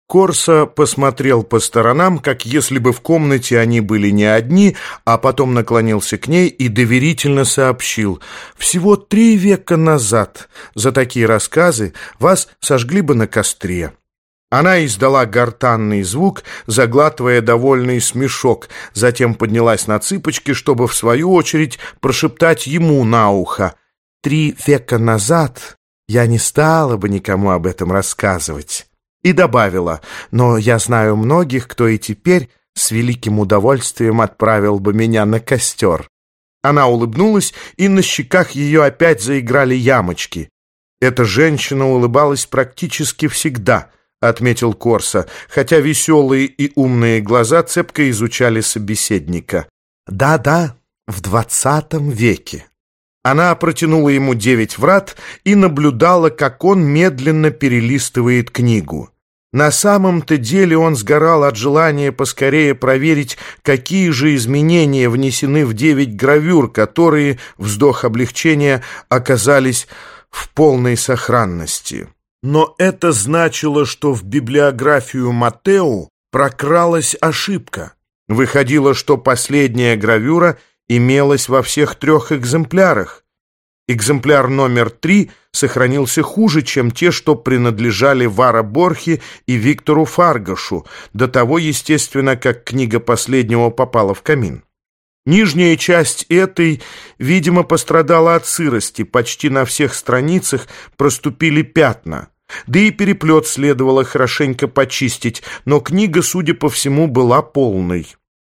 Корсо посмотрел по сторонам, как если бы в комнате они были не одни, а потом наклонился к ней и доверительно сообщил: «Всего 3 века назад за такие рассказы вас сожгли бы на костре». Она издала гортанный звук, заглатывая довольный смешок, затем поднялась на цыпочки, чтобы в свою очередь прошептать ему на ухо: «3 века назад я не стала бы никому об этом рассказывать». И добавила: «Но я знаю многих, кто и теперь с великим удовольствием отправил бы меня на костер». Она улыбнулась, и на щеках ее опять заиграли ямочки. «Эта женщина улыбалась практически всегда», — отметил Корсо, хотя веселые и умные глаза цепко изучали собеседника. «Да-да, в 20 веке». Она протянула ему 9 врат и наблюдала, как он медленно перелистывает книгу. На самом-то деле он сгорал от желания поскорее проверить, какие же изменения внесены в 9 гравюр, которые, вздох облегчения, оказались в полной сохранности. Но это значило, что в библиографию Маттео прокралась ошибка. Выходило, что последняя гравюра имелась во всех 3 экземплярах. Экземпляр номер 3 сохранился хуже, чем те, что принадлежали Вара Борхе и Виктору Фаргашу, до того, естественно, как книга последнего попала в камин. Нижняя часть этой, видимо, пострадала от сырости, почти на всех страницах проступили пятна. Да и переплет следовало хорошенько почистить, но книга, судя по всему, была полной.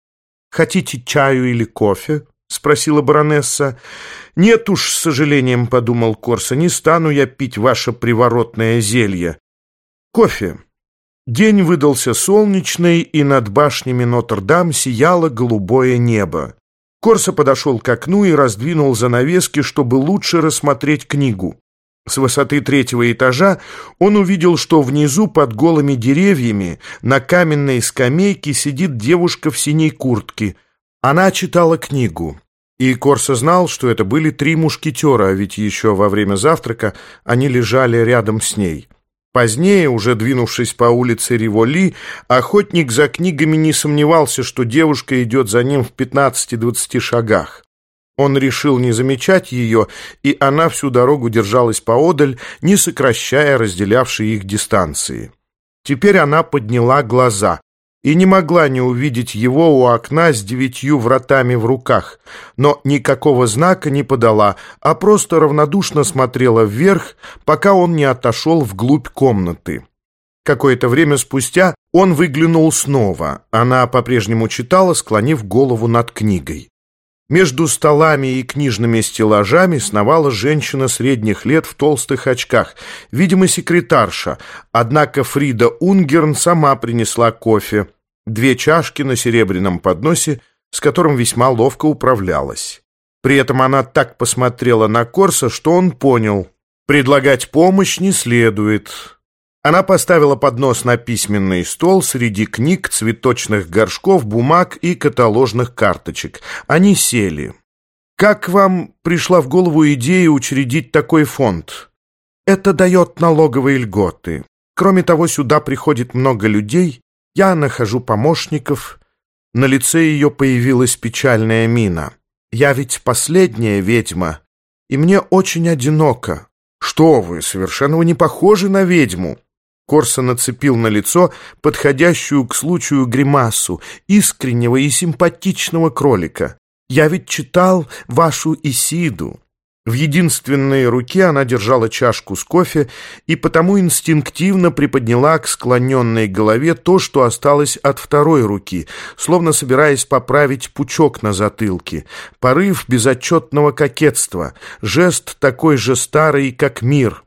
«Хотите чаю или кофе?» — спросила баронесса. «Нет уж, с сожалением, — подумал Корсо, — не стану я пить ваше приворотное зелье. Кофе». День выдался солнечный, и над башнями Нотр-Дам сияло голубое небо. Корсо подошел к окну и раздвинул занавески, чтобы лучше рассмотреть книгу. С высоты 3-го этажа он увидел, что внизу под голыми деревьями на каменной скамейке сидит девушка в синей куртке. Она читала книгу. И Корсо знал, что это были 3 мушкетера, а ведь еще во время завтрака они лежали рядом с ней. Позднее, уже двинувшись по улице Риволи, охотник за книгами не сомневался, что девушка идет за ним в 15-20 шагах. Он решил не замечать ее, и она всю дорогу держалась поодаль, не сокращая разделявшие их дистанции. Теперь она подняла глаза и не могла не увидеть его у окна с 9 вратами в руках, но никакого знака не подала, а просто равнодушно смотрела вверх, пока он не отошел вглубь комнаты. Какое-то время спустя он выглянул снова. Она по-прежнему читала, склонив голову над книгой. Между столами и книжными стеллажами сновала женщина средних лет в толстых очках, видимо, секретарша, однако Фрида Унгерн сама принесла кофе, 2 чашки на серебряном подносе, с которым весьма ловко управлялась. При этом она так посмотрела на Корсо, что он понял: предлагать помощь не следует. Она поставила поднос на письменный стол среди книг, цветочных горшков, бумаг и каталожных карточек. Они сели. «Как вам пришла в голову идея учредить такой фонд?» «Это дает налоговые льготы. Кроме того, сюда приходит много людей. Я нахожу помощников». На лице ее появилась печальная мина. «Я ведь последняя ведьма, и мне очень одиноко». «Что вы, совершенно вы не похожи на ведьму». Корсо нацепил на лицо подходящую к случаю гримасу искреннего и симпатичного кролика. «Я ведь читал вашу Исиду». В единственной руке она держала чашку с кофе и потому инстинктивно приподняла к склоненной голове то, что осталось от второй руки, словно собираясь поправить пучок на затылке. Порыв безотчетного кокетства, жест такой же старый, как мир.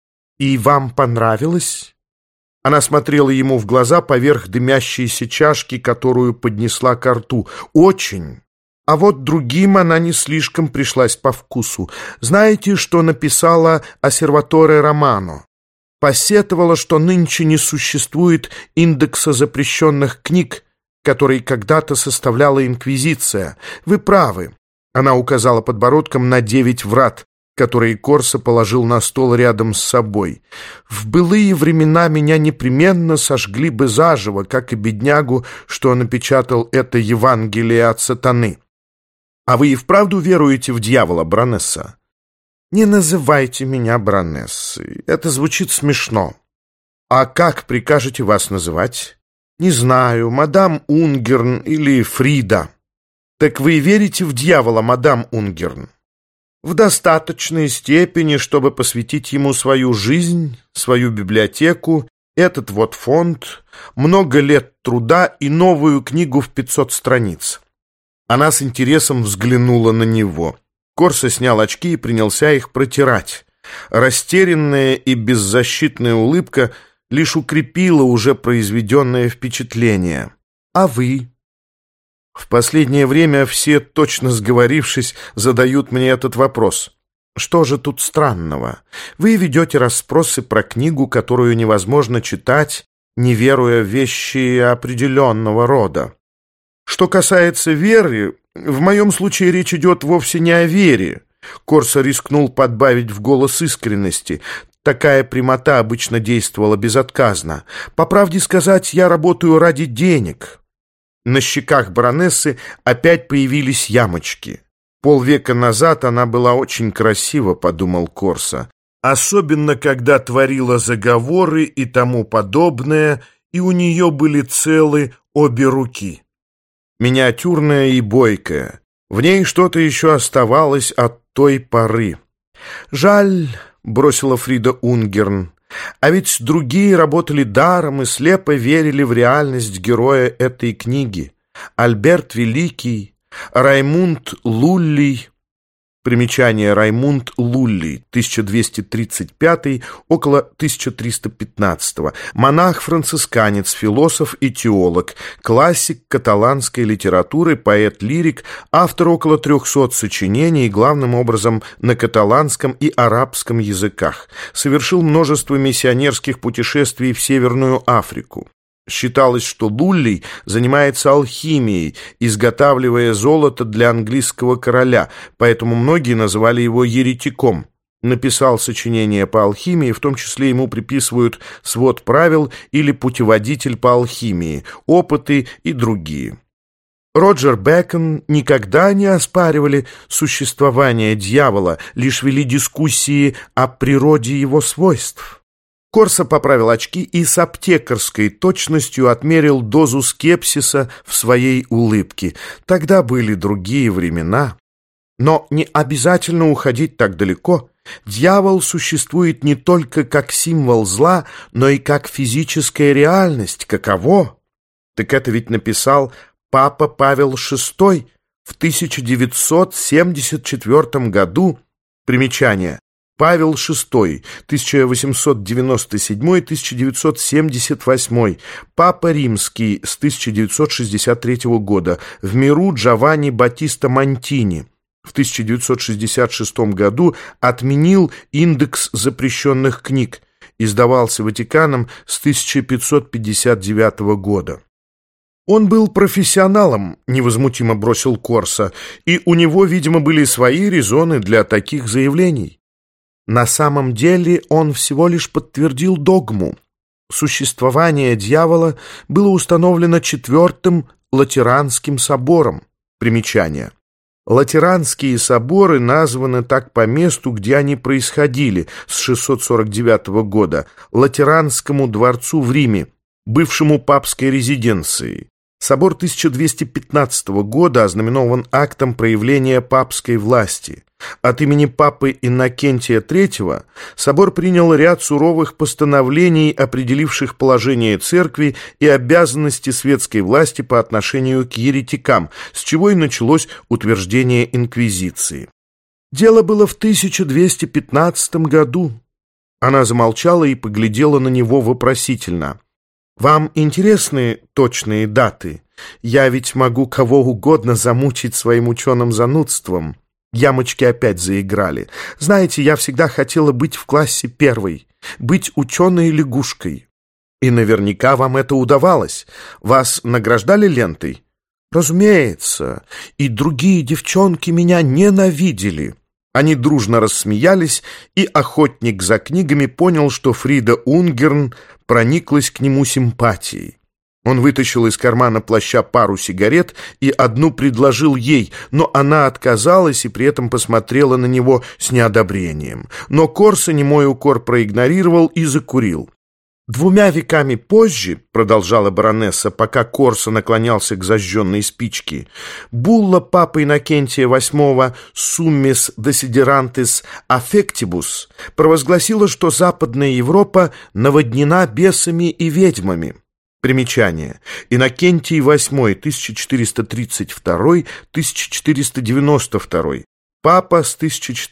«И вам понравилось?» Она смотрела ему в глаза поверх дымящейся чашки, которую поднесла ко рту. «Очень. А вот другим она не слишком пришлась по вкусу. Знаете, что написала Осерваторе Романо? Посетовала, что нынче не существует индекса запрещенных книг, который когда-то составляла Инквизиция. Вы правы». Она указала подбородком на 9 врат. которые Корсо положил на стол рядом с собой. «В былые времена меня непременно сожгли бы заживо, как и беднягу, что напечатал это Евангелие от сатаны». «А вы и вправду веруете в дьявола, баронесса?» «Не называйте меня баронессой, это звучит смешно». «А как прикажете вас называть?» «Не знаю, мадам Унгерн или Фрида». «Так вы верите в дьявола, мадам Унгерн?» «В достаточной степени, чтобы посвятить ему свою жизнь, свою библиотеку, этот вот фонд, много лет труда и новую книгу в 500 страниц». Она с интересом взглянула на него. Корсо снял очки и принялся их протирать. Растерянная и беззащитная улыбка лишь укрепила уже произведенное впечатление. «А вы?» «В последнее время все, точно сговорившись, задают мне этот вопрос. Что же тут странного? Вы ведете расспросы про книгу, которую невозможно читать, не веруя в вещи определенного рода. Что касается веры, в моем случае речь идет вовсе не о вере». Корсо рискнул подбавить в голос искренности. Такая прямота обычно действовала безотказно. «По правде сказать, я работаю ради денег». На щеках баронессы опять появились ямочки. Полвека назад она была очень красива, подумал Корсо. Особенно, когда творила заговоры и тому подобное, и у нее были целы обе руки. Миниатюрная и бойкая. В ней что-то еще оставалось от той поры. «Жаль», — бросила Фрида Унгерн, «а ведь другие работали даром и слепо верили в реальность героя этой книги. Альберт Великий, Раймунд Луллий». Примечание: Раймунд Луллий, 1235, около 1315, монах-францисканец, философ и теолог, классик каталанской литературы, поэт-лирик, автор около 300 сочинений, главным образом на каталанском и арабском языках, совершил множество миссионерских путешествий в Северную Африку. Считалось, что Луллий занимается алхимией, изготавливая золото для английского короля, поэтому многие называли его еретиком. Написал сочинения по алхимии, в том числе ему приписывают «Свод правил» или «Путеводитель по алхимии», «Опыты» и другие. Роджер Бэкон никогда не оспаривали существование дьявола, лишь вели дискуссии о природе его свойств. Корсо поправил очки и с аптекарской точностью отмерил дозу скепсиса в своей улыбке. Тогда были другие времена. Но не обязательно уходить так далеко. Дьявол существует не только как символ зла, но и как физическая реальность. Каково? Так это ведь написал папа Павел VI в 1974 году. Примечание: Павел VI, 1897-1978, Папа Римский с 1963 года, в миру Джованни Баттиста Монтини. В 1966 году отменил индекс запрещенных книг, издавался Ватиканом с 1559 года. «Он был профессионалом», — невозмутимо бросил Корсо, «и у него, видимо, были свои резоны для таких заявлений». На самом деле он всего лишь подтвердил догму. Существование дьявола было установлено Четвертым Латеранским собором. Примечание: Латеранские соборы названы так по месту, где они происходили, с 649 года, Латеранскому дворцу в Риме, бывшему папской резиденцией. Собор 1215 года ознаменован актом проявления папской власти. От имени папы Иннокентия III собор принял ряд суровых постановлений, определивших положение церкви и обязанности светской власти по отношению к еретикам, с чего и началось утверждение инквизиции. Дело было в 1215 году. Она замолчала и поглядела на него вопросительно. «Вам интересны точные даты? Я ведь могу кого угодно замучить своим ученым занудством». Ямочки опять заиграли. «Знаете, я всегда хотела быть в классе первой, быть ученой-лягушкой. И наверняка вам это удавалось. Вас награждали лентой?» «Разумеется. И другие девчонки меня ненавидели». Они дружно рассмеялись, и охотник за книгами понял, что Фрида Унгерн прониклась к нему симпатией. Он вытащил из кармана плаща пару сигарет и одну предложил ей, но она отказалась и при этом посмотрела на него с неодобрением. Но Корсо немой укор проигнорировал и закурил. 2 веками позже, продолжала баронесса, пока Корсо наклонялся к зажженной спичке, булла папы Иннокентия VIII «Summis desiderantis affectibus» провозгласила, что Западная Европа наводнена бесами и ведьмами. Примечание. Иннокентий VIII, 1432-1492, папа с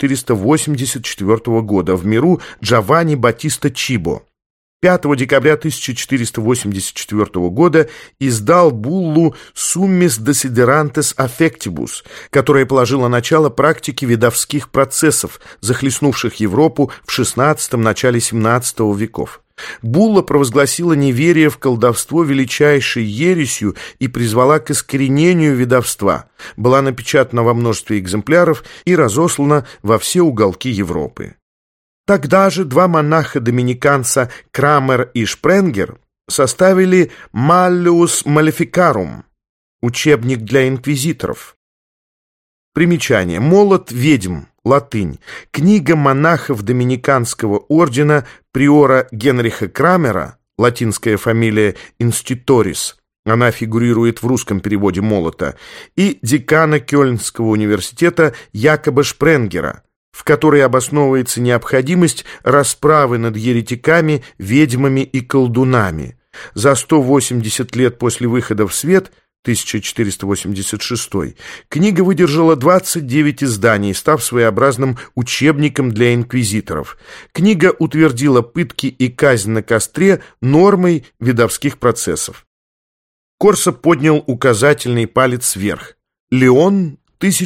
1484 года, в миру Джованни Баттиста Чибо. 5 декабря 1484 года издал буллу «Summis desiderantis affectibus», которая положила начало практике ведовских процессов, захлестнувших Европу в XVI – начале XVII веков. Булла провозгласила неверие в колдовство величайшей ересью и призвала к искоренению ведовства, была напечатана во множестве экземпляров и разослана во все уголки Европы. Тогда же 2 монаха-доминиканца Крамер и Шпренгер составили «Malleus Maleficarum» — учебник для инквизиторов. Примечание. «Молот ведьм», латынь. Книга монахов доминиканского ордена приора Генриха Крамера, латинская фамилия Инститорис, она фигурирует в русском переводе «молота», и декана Кёльнского университета Якоба Шпренгера, в которой обосновывается необходимость расправы над еретиками, ведьмами и колдунами. За 180 лет после выхода в свет, 1486, книга выдержала 29 изданий, став своеобразным учебником для инквизиторов. Книга утвердила пытки и казнь на костре нормой ведовских процессов. Корсо поднял указательный палец вверх. Леон,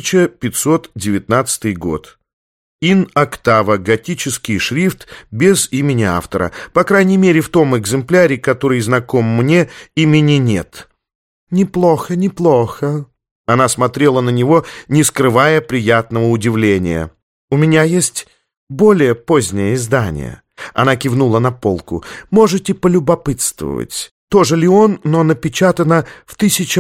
1519 год. Ин-октава, готический шрифт, без имени автора. По крайней мере, в том экземпляре, который знаком мне, имени нет. «Неплохо, неплохо». Она смотрела на него, не скрывая приятного удивления. «У меня есть более позднее издание». Она кивнула на полку. «Можете полюбопытствовать. Тоже Леон, но напечатано в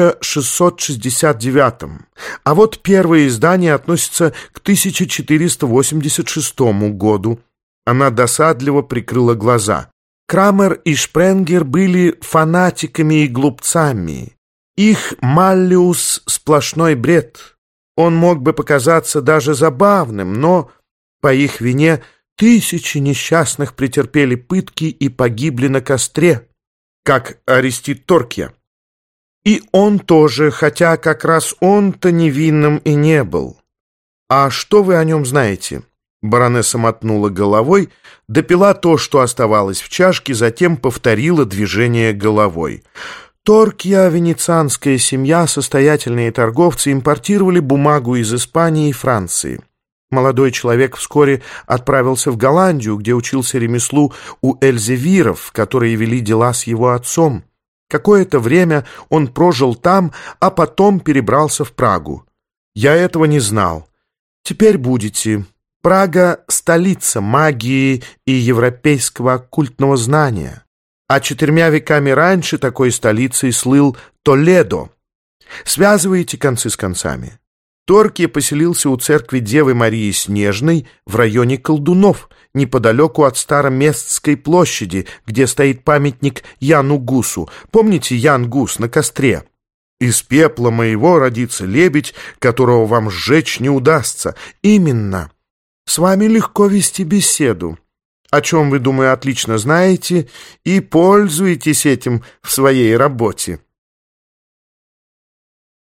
1669. А вот первое издание относится к 1486 году». Она досадливо прикрыла глаза. Крамер и Шпренгер были фанатиками и глупцами. Их «Маллиус» — сплошной бред. Он мог бы показаться даже забавным, но по их вине тысячи несчастных претерпели пытки и погибли на костре, как Арестит Торкья. И он тоже, хотя как раз он-то невинным и не был. «А что вы о нем знаете?» Баронесса мотнула головой, допила то, что оставалось в чашке, затем повторила движение головой. Торкья, венецианская семья, состоятельные торговцы импортировали бумагу из Испании и Франции. Молодой человек вскоре отправился в Голландию, где учился ремеслу у эльзевиров, которые вели дела с его отцом. Какое-то время он прожил там, а потом перебрался в Прагу. Я этого не знал. Теперь будете. Прага — столица магии и европейского оккультного знания. А 4 веками раньше такой столицей слыл Толедо. Связываете концы с концами. Торкья поселился у церкви Девы Марии Снежной в районе Колдунов, неподалеку от Староместской площади, где стоит памятник Яну Гусу. Помните Ян Гус на костре? «Из пепла моего родится лебедь, которого вам сжечь не удастся». Именно. С вами легко вести беседу, о чем, вы, думаю, отлично знаете, и пользуетесь этим в своей работе.